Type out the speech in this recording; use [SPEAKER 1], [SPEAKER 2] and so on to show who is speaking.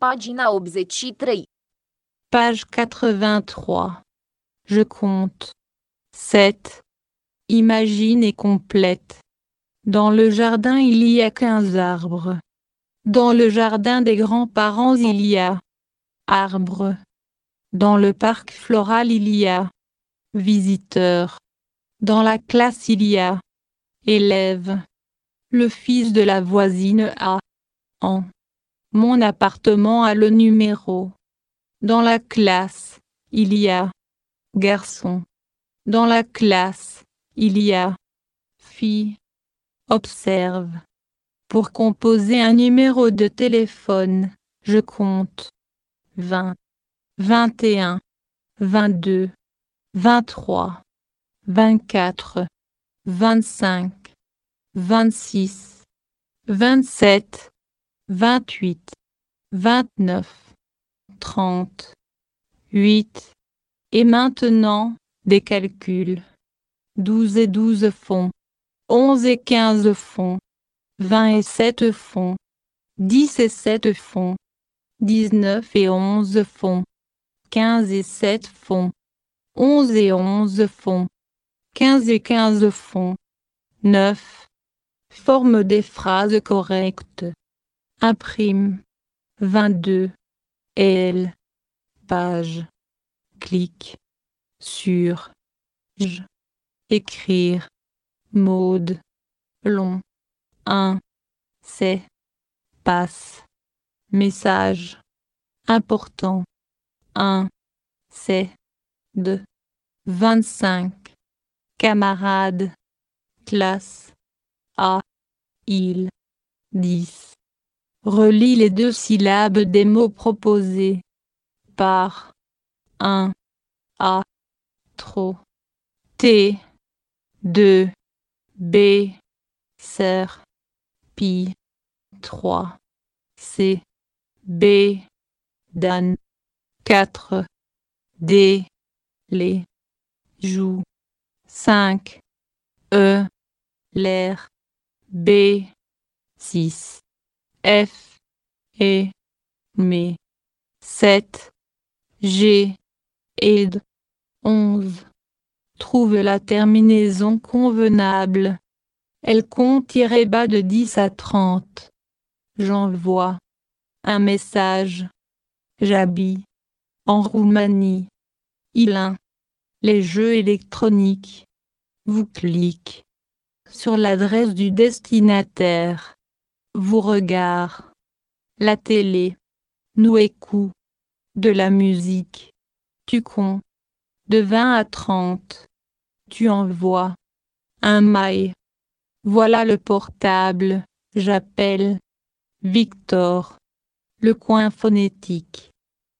[SPEAKER 1] Pagina 83.
[SPEAKER 2] Page 83. Je compte. 7. Imagine et complète. Dans le jardin il y a 15 arbres. Dans le jardin des grands-parents il y a arbres. Dans le parc floral il y a visiteurs. Dans la classe il y a élèves. Le fils de la voisine a en. Mon appartement a le numéro. Dans la classe, il y a garçon. Dans la classe, il y a fille. Observe. Pour composer un numéro de téléphone, je compte 20, 21, 22, 23, 24, 25, 26, 27, 28, 29, 30, 8. Et maintenant, des calculs. 12 et 12 font. 11 et 15 font. 20 et 7 font. 10 et 7 font. 19 et 11 font. 15 et 7 font. 11 et 11 font. 15 et 15 font. 9. Forme des phrases correctes. Imprime. 22. L. Page. Clique. Sur. J. Écrire. Mode. Long. 1. C'est. Passe. Message. Important. 1. C'est. 2. 25. Camarade. Classe. A. Il. 10. Relis les 2 syllabes des mots proposés. Par. 1. A. Trop. T. 2. B. Serre. Pi. 3. C. B. Dan. 4. D. Les. Joue. 5. E. L'air. B. 6. F. Et. Mais. 7. G. Aide. 11. Trouve la terminaison convenable. Elle compte tirer bas de 10 à 30. J'envoie un message. J'habite en Roumanie. Il les jeux électroniques. Vous cliquez sur l'adresse du destinataire. Vous regardez la télé. Nous écoutons de la musique. Tu comptes de 20 à 30. Tu envoies un mail. Voilà le portable. J'appelle Victor. Le coin phonétique.